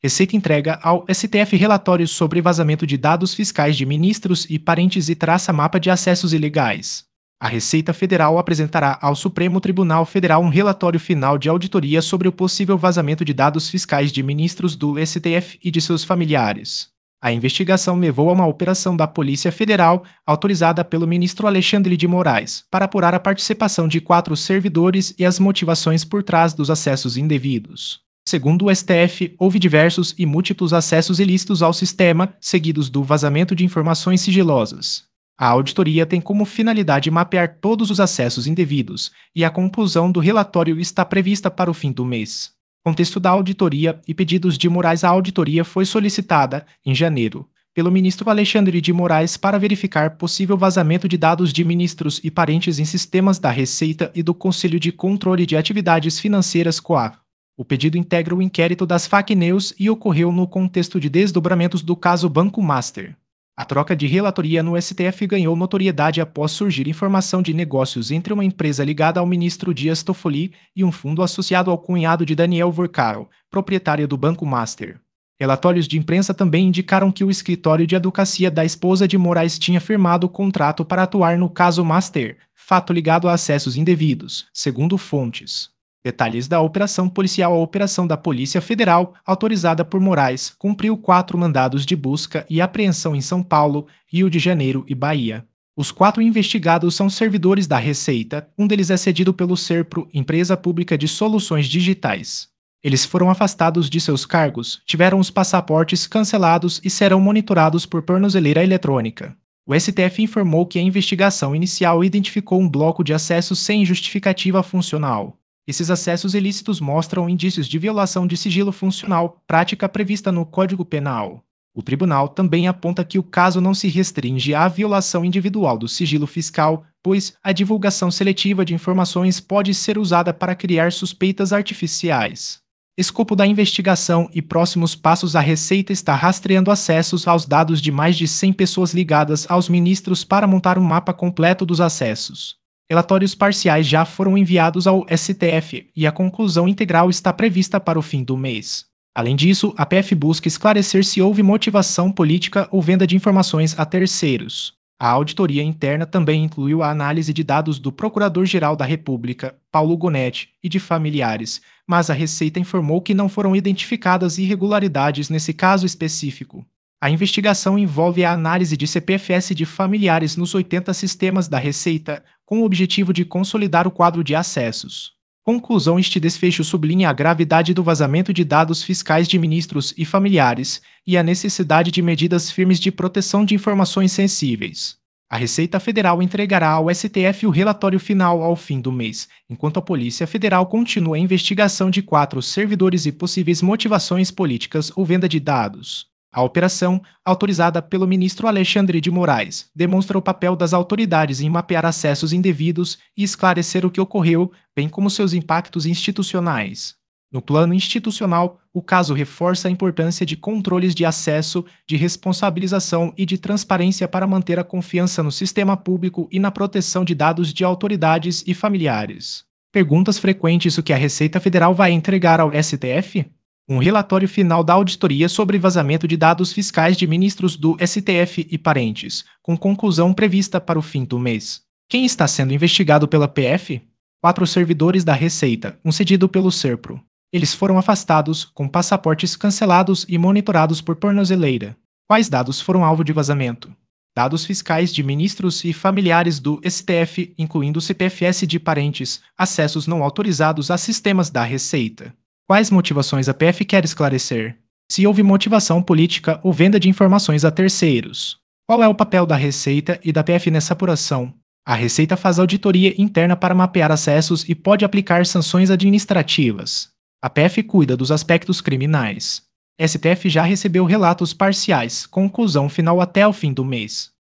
Receita entrega ao STF relatórios sobre vazamento de dados fiscais de ministros e parentes e traça mapa de acessos ilegais. A Receita Federal apresentará ao Supremo Tribunal Federal um relatório final de auditoria sobre o possível vazamento de dados fiscais de ministros do STF e de seus familiares. A investigação levou a uma operação da Polícia Federal, autorizada pelo ministro Alexandre de Moraes, para apurar a participação de 4 servidores e as motivações por trás dos acessos indevidos. Segundo o STF, houve diversos e múltiplos acessos ilícitos ao sistema, seguidos do vazamento de informações sigilosas. A auditoria tem como finalidade mapear todos os acessos indevidos, e a conclusão do relatório está prevista para o fim do mês. Contexto da auditoria e pedidos de Moraes. A auditoria foi solicitada, em janeiro, pelo ministro Alexandre de Moraes para verificar possível vazamento de dados de ministros e parentes em sistemas da Receita e do Conselho de Controle de Atividades Financeiras (COAF). O pedido integra o inquérito das fake news e ocorreu no contexto de desdobramentos do caso Banco Master. A troca de relatoria no STF ganhou notoriedade após surgir informação de negócios entre uma empresa ligada ao ministro Dias Toffoli e um fundo associado ao cunhado de Daniel Vorcaro, proprietário do Banco Master. Relatórios de imprensa também indicaram que o escritório de advocacia da esposa de Moraes tinha firmado o contrato para atuar no caso Master, fato ligado a acessos indevidos, segundo fontes. Detalhes da operação policial. A operação da Polícia Federal, autorizada por Moraes, cumpriu 4 mandados de busca e apreensão em São Paulo, Rio de Janeiro e Bahia. Os 4 investigados são servidores da Receita, um deles é cedido pelo Serpro, empresa pública de soluções digitais. Eles foram afastados de seus cargos, tiveram os passaportes cancelados e serão monitorados por tornozeleira eletrônica. O STF informou que a investigação inicial identificou um bloco de acessos sem justificativa funcional. Esses acessos ilícitos mostram indícios de violação de sigilo funcional, prática prevista no Código Penal. O tribunal também aponta que o caso não se restringe à violação individual do sigilo fiscal, pois a divulgação seletiva de informações pode ser usada para criar suspeitas artificiais. Escopo da investigação e próximos passos. A Receita está rastreando acessos aos dados de mais de 100 pessoas ligadas aos ministros para montar um mapa completo dos acessos. Relatórios parciais já foram enviados ao STF e a conclusão integral está prevista para o fim do mês. Além disso, a PF busca esclarecer se houve motivação política ou venda de informações a terceiros. A auditoria interna também incluiu a análise de dados do Procurador-Geral da República, Paulo Gonetti, e de familiares, mas a Receita informou que não foram identificadas irregularidades nesse caso específico. A investigação envolve a análise de CPFS de familiares nos 80 sistemas da Receita, com o objetivo de consolidar o quadro de acessos. Conclusão. Este desfecho sublinha a gravidade do vazamento de dados fiscais de ministros e familiares e a necessidade de medidas firmes de proteção de informações sensíveis. A Receita Federal entregará ao STF o relatório final ao fim do mês, enquanto a Polícia Federal continua a investigação de 4 servidores e possíveis motivações políticas ou venda de dados. A operação, autorizada pelo ministro Alexandre de Moraes, demonstra o papel das autoridades em mapear acessos indevidos e esclarecer o que ocorreu, bem como seus impactos institucionais. No plano institucional, o caso reforça a importância de controles de acesso, de responsabilização e de transparência para manter a confiança no sistema público e na proteção de dados de autoridades e familiares. Perguntas frequentes: o que a Receita Federal vai entregar ao STF? Um relatório final da auditoria sobre vazamento de dados fiscais de ministros do STF e parentes, com conclusão prevista para o fim do mês. Quem está sendo investigado pela PF? 4 servidores da Receita, um cedido pelo Serpro. Eles foram afastados, com passaportes cancelados e monitorados por tornozeleira. Quais dados foram alvo de vazamento? Dados fiscais de ministros e familiares do STF, incluindo o CPFS de parentes, acessos não autorizados a sistemas da Receita. Quais motivações a PF quer esclarecer? Se houve motivação política ou venda de informações a terceiros. Qual é o papel da Receita e da PF nessa apuração? A Receita faz auditoria interna para mapear acessos e pode aplicar sanções administrativas. A PF cuida dos aspectos criminais. STF já recebeu relatos parciais, conclusão final até o fim do mês.